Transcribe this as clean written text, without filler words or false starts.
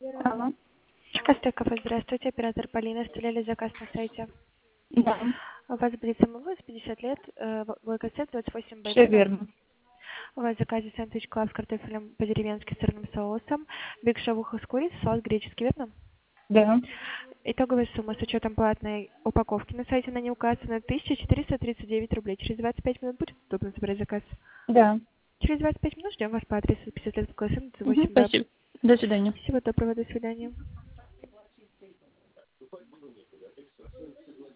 Алло. Астекова, здравствуйте. Оператор Полина. Оставляли заказ на сайте. Да, У вас будет самовоз, 50 лет, ВКС 28Б, все верно? верно. У вас в заказе сэндвич клаб с картофелем по-деревенски сырным соусом, биг шавуха с курицей, салат греческий, верно? Да, Итоговая сумма с учетом платной упаковки на сайте на не указана 1439 рублей. Через 25 минут будет удобно забрать заказ? да. Через 25 минут ждем вас по адресу 50 лет ВКС Мгм, 28Б. спасибо. До свидания. Всего доброго, до свидания.